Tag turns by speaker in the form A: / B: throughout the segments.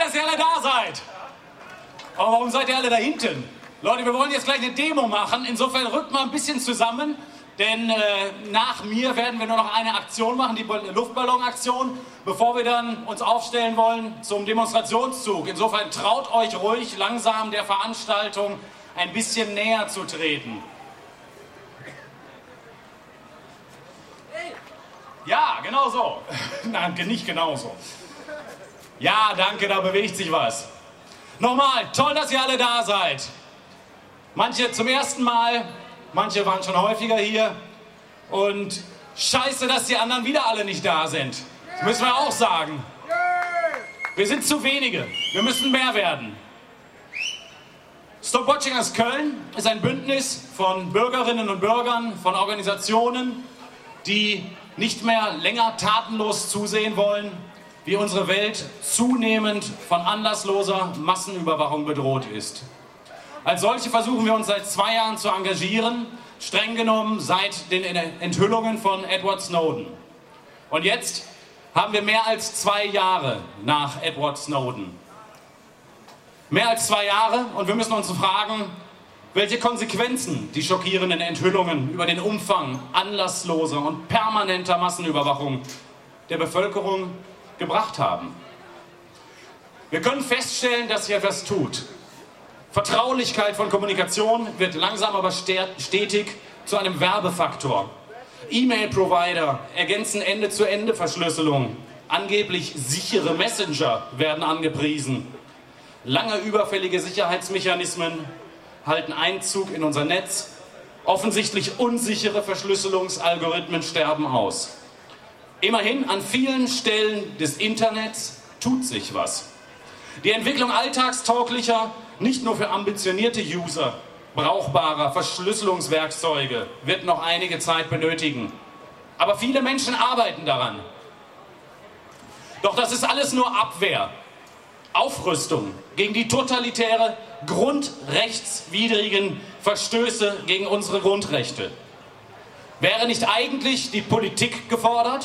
A: dass ihr alle da seid. Aber warum seid ihr alle da hinten? Leute, wir wollen jetzt gleich eine Demo machen. Insofern rückt mal ein bisschen zusammen. Denn nach mir werden wir nur noch eine Aktion machen, die Luftballonaktion, bevor wir dann uns aufstellen wollen zum Demonstrationszug. Insofern traut euch ruhig, langsam der Veranstaltung ein bisschen näher zu treten. Ja, genau so. Nein, nicht genau so. Ja, danke, da bewegt sich was. Nochmal, toll, dass ihr alle da seid. Manche zum ersten Mal, manche waren schon häufiger hier. Und scheiße, dass die anderen wieder alle nicht da sind. Das müssen wir auch sagen. Wir sind zu wenige. Wir müssen mehr werden. Stop Watching aus Köln ist ein Bündnis von Bürgerinnen und Bürgern, von Organisationen, die nicht mehr länger tatenlos zusehen wollen, wie unsere Welt zunehmend von anlassloser Massenüberwachung bedroht ist. Als solche versuchen wir uns seit 2 Jahren zu engagieren, streng genommen seit den Enthüllungen von Edward Snowden. Und jetzt haben wir mehr als 2 Jahre nach Edward Snowden. Mehr als 2 Jahre und wir müssen uns fragen, welche Konsequenzen die schockierenden Enthüllungen über den Umfang anlassloser und permanenter Massenüberwachung der Bevölkerung gebracht haben. Wir können feststellen, dass sich etwas tut. Vertraulichkeit von Kommunikation wird langsam aber stetig zu einem Werbefaktor. E-Mail-Provider ergänzen Ende-zu-Ende-Verschlüsselung. Angeblich sichere Messenger werden angepriesen. Lange überfällige Sicherheitsmechanismen halten Einzug in unser Netz. Offensichtlich unsichere Verschlüsselungsalgorithmen sterben aus. Immerhin, an vielen Stellen des Internets tut sich was. Die Entwicklung alltagstauglicher, nicht nur für ambitionierte User, brauchbarer Verschlüsselungswerkzeuge wird noch einige Zeit benötigen. Aber viele Menschen arbeiten daran. Doch das ist alles nur Abwehr, Aufrüstung gegen die totalitäre, grundrechtswidrigen Verstöße gegen unsere Grundrechte. Wäre nicht eigentlich die Politik gefordert?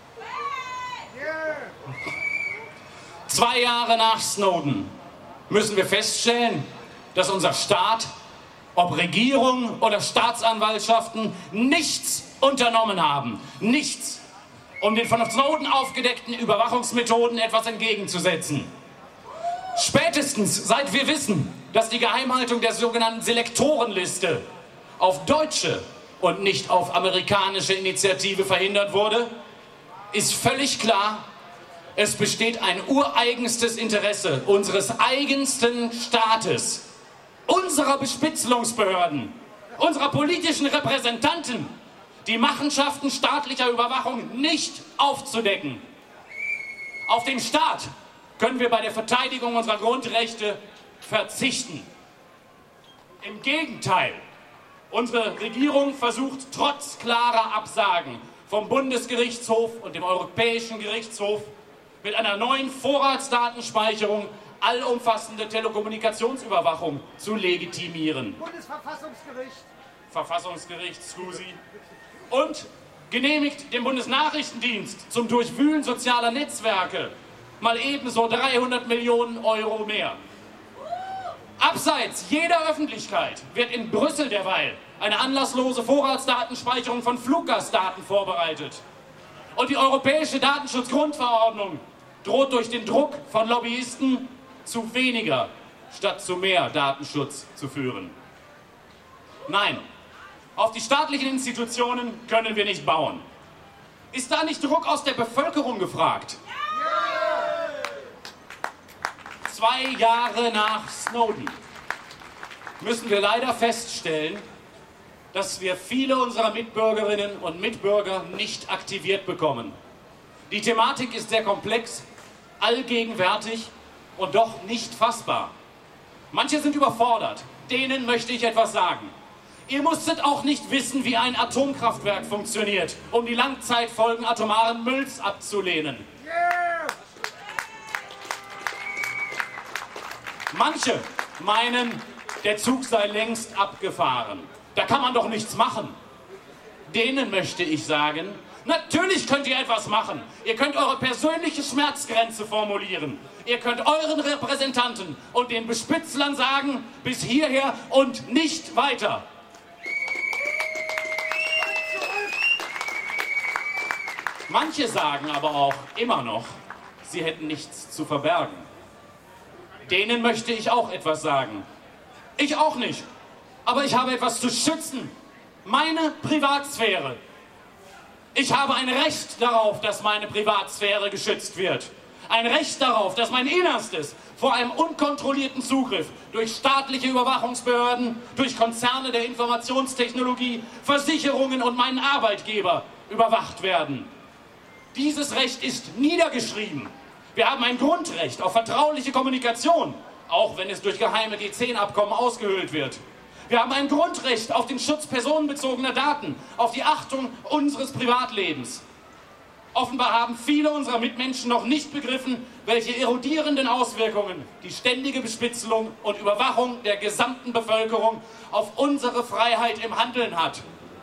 A: 2 Jahre nach Snowden müssen wir feststellen, dass unser Staat, ob Regierung oder Staatsanwaltschaften, nichts unternommen haben. Nichts, um den von Snowden aufgedeckten Überwachungsmethoden etwas entgegenzusetzen. Spätestens seit wir wissen, dass die Geheimhaltung der sogenannten Selektorenliste auf deutsche und nicht auf amerikanische Initiative verhindert wurde, ist völlig klar, es besteht ein ureigenstes Interesse unseres eigensten Staates, unserer Bespitzelungsbehörden, unserer politischen Repräsentanten, die Machenschaften staatlicher Überwachung nicht aufzudecken. Auf den Staat können wir bei der Verteidigung unserer Grundrechte verzichten. Im Gegenteil, unsere Regierung versucht trotz klarer Absagen vom Bundesgerichtshof und dem Europäischen Gerichtshof mit einer neuen Vorratsdatenspeicherung allumfassende Telekommunikationsüberwachung zu legitimieren.
B: Bundesverfassungsgericht.
A: Verfassungsgericht, Scusi. Und genehmigt dem Bundesnachrichtendienst zum Durchwühlen sozialer Netzwerke mal ebenso 300 Millionen Euro mehr. Abseits jeder Öffentlichkeit wird in Brüssel derweil eine anlasslose Vorratsdatenspeicherung von Fluggastdaten vorbereitet. Und die Europäische Datenschutzgrundverordnung droht durch den Druck von Lobbyisten zu weniger statt zu mehr Datenschutz zu führen. Nein, auf die staatlichen Institutionen können wir nicht bauen. Ist da nicht Druck aus der Bevölkerung gefragt? 2 Jahre nach Snowden müssen wir leider feststellen, dass wir viele unserer Mitbürgerinnen und Mitbürger nicht aktiviert bekommen. Die Thematik ist sehr komplex, allgegenwärtig und doch nicht fassbar. Manche sind überfordert, denen möchte ich etwas sagen. Ihr musstet auch nicht wissen, wie ein Atomkraftwerk funktioniert, um die Langzeitfolgen atomaren Mülls abzulehnen. Manche meinen, der Zug sei längst abgefahren. Da kann man doch nichts machen. Denen möchte ich sagen, Natürlich könnt ihr etwas machen. Ihr könnt eure persönliche Schmerzgrenze formulieren. Ihr könnt euren Repräsentanten und den Bespitzlern sagen, bis hierher und nicht weiter. Manche sagen aber auch immer noch, sie hätten nichts zu verbergen. Denen möchte ich auch etwas sagen. Ich auch nicht. Aber ich habe etwas zu schützen. Meine Privatsphäre. Ich habe ein Recht darauf, dass meine Privatsphäre geschützt wird. Ein Recht darauf, dass mein Innerstes vor einem unkontrollierten Zugriff durch staatliche Überwachungsbehörden, durch Konzerne der Informationstechnologie, Versicherungen und meinen Arbeitgeber überwacht werden. Dieses Recht ist niedergeschrieben. Wir haben ein Grundrecht auf vertrauliche Kommunikation, auch wenn es durch geheime G10-Abkommen ausgehöhlt wird. Wir haben ein Grundrecht auf den Schutz personenbezogener Daten, auf die Achtung unseres Privatlebens. Offenbar haben viele unserer Mitmenschen noch nicht begriffen, welche erodierenden Auswirkungen die ständige Bespitzelung und Überwachung der gesamten Bevölkerung auf unsere Freiheit im Handeln hat.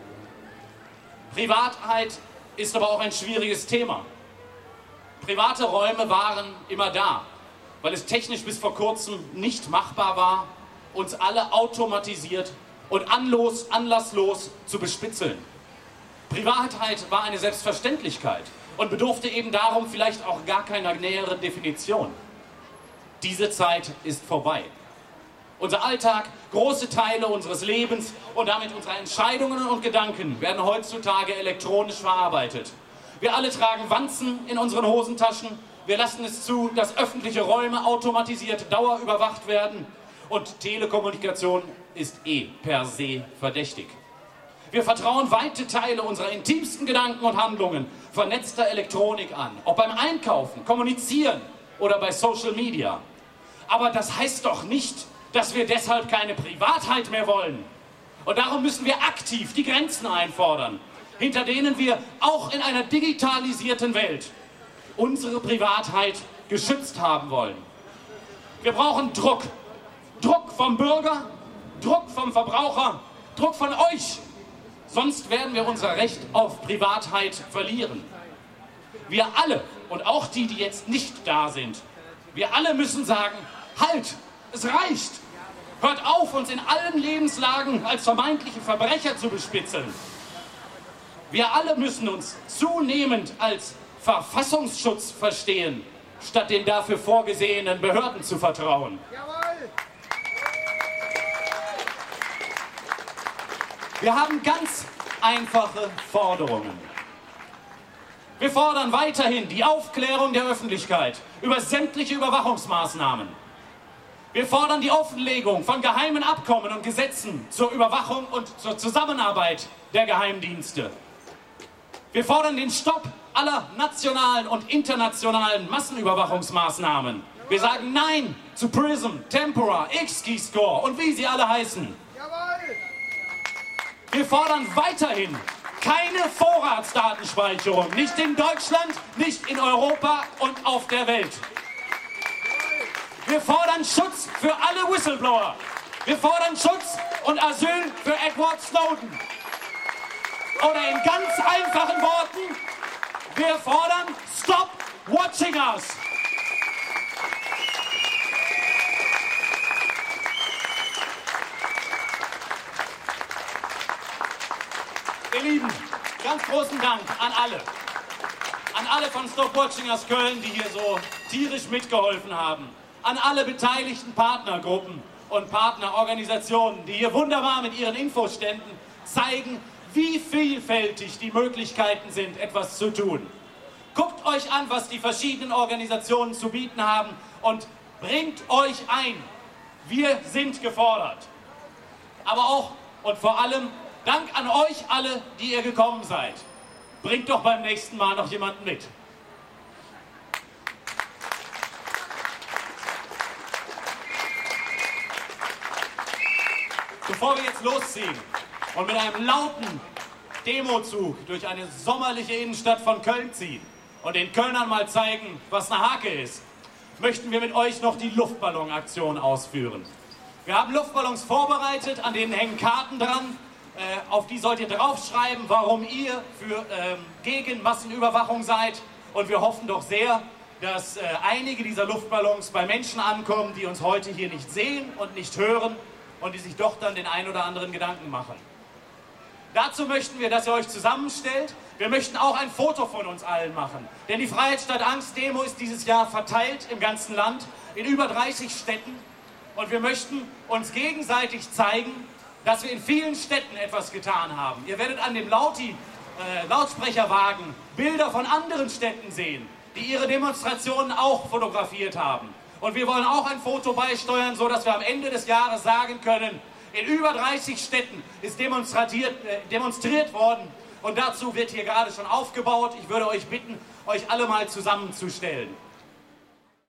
A: Privatheit ist aber auch ein schwieriges Thema. Private Räume waren immer da, weil es technisch bis vor kurzem nicht machbar war, uns alle automatisiert und anlasslos zu bespitzeln. Privatheit war eine Selbstverständlichkeit und bedurfte eben darum vielleicht auch gar keiner näheren Definition. Diese Zeit ist vorbei. Unser Alltag, große Teile unseres Lebens und damit unsere Entscheidungen und Gedanken werden heutzutage elektronisch verarbeitet. Wir alle tragen Wanzen in unseren Hosentaschen. Wir lassen es zu, dass öffentliche Räume automatisiert dauerüberwacht werden. Und Telekommunikation ist per se verdächtig. Wir vertrauen weite Teile unserer intimsten Gedanken und Handlungen vernetzter Elektronik an. Ob beim Einkaufen, Kommunizieren oder bei Social Media. Aber das heißt doch nicht, dass wir deshalb keine Privatheit mehr wollen. Und darum müssen wir aktiv die Grenzen einfordern, hinter denen wir auch in einer digitalisierten Welt unsere Privatheit geschützt haben wollen. Wir brauchen Druck. Druck vom Bürger, Druck vom Verbraucher, Druck von euch. Sonst werden wir unser Recht auf Privatheit verlieren. Wir alle, und auch die, die jetzt nicht da sind, wir alle müssen sagen, halt, es reicht. Hört auf, uns in allen Lebenslagen als vermeintliche Verbrecher zu bespitzeln. Wir alle müssen uns zunehmend als Verfassungsschutz verstehen, statt den dafür vorgesehenen Behörden zu vertrauen. Wir haben ganz einfache Forderungen. Wir fordern weiterhin die Aufklärung der Öffentlichkeit über sämtliche Überwachungsmaßnahmen. Wir fordern die Offenlegung von geheimen Abkommen und Gesetzen zur Überwachung und zur Zusammenarbeit der Geheimdienste. Wir fordern den Stopp aller nationalen und internationalen Massenüberwachungsmaßnahmen. Wir sagen Nein zu PRISM, Tempora, X-Keyscore und wie sie alle heißen. Wir fordern weiterhin keine Vorratsdatenspeicherung, nicht in Deutschland, nicht in Europa und auf der Welt. Wir fordern Schutz für alle Whistleblower. Wir fordern Schutz und Asyl für Edward Snowden. Oder in ganz einfachen Worten, wir fordern Stop watching us. Ihr Lieben, ganz großen Dank an alle. An alle von Stop Watching Us Köln, die hier so tierisch mitgeholfen haben. An alle beteiligten Partnergruppen und Partnerorganisationen, die hier wunderbar mit ihren Infoständen zeigen, wie vielfältig die Möglichkeiten sind, etwas zu tun. Guckt euch an, was die verschiedenen Organisationen zu bieten haben und bringt euch ein. Wir sind gefordert. Aber auch und vor allem Dank an euch alle, die ihr gekommen seid. Bringt doch beim nächsten Mal noch jemanden mit. Bevor wir jetzt losziehen und mit einem lauten Demozug durch eine sommerliche Innenstadt von Köln ziehen und den Kölnern mal zeigen, was eine Hake ist, möchten wir mit euch noch die Luftballonaktion ausführen. Wir haben Luftballons vorbereitet, an denen hängen Karten dran. Auf die sollt ihr draufschreiben, warum ihr gegen Massenüberwachung seid. Und wir hoffen doch sehr, dass einige dieser Luftballons bei Menschen ankommen, die uns heute hier nicht sehen und nicht hören und die sich doch dann den ein oder anderen Gedanken machen. Dazu möchten wir, dass ihr euch zusammenstellt. Wir möchten auch ein Foto von uns allen machen. Denn die Freiheit statt Angst Demo ist dieses Jahr verteilt im ganzen Land, in über 30 Städten. Und wir möchten uns gegenseitig zeigen, dass wir in vielen Städten etwas getan haben. Ihr werdet an dem Lautsprecherwagen Bilder von anderen Städten sehen, die ihre Demonstrationen auch fotografiert haben. Und wir wollen auch ein Foto beisteuern, sodass wir am Ende des Jahres sagen können, in über 30 Städten ist demonstriert worden. Und dazu wird hier gerade schon aufgebaut. Ich würde euch bitten, euch alle mal zusammenzustellen.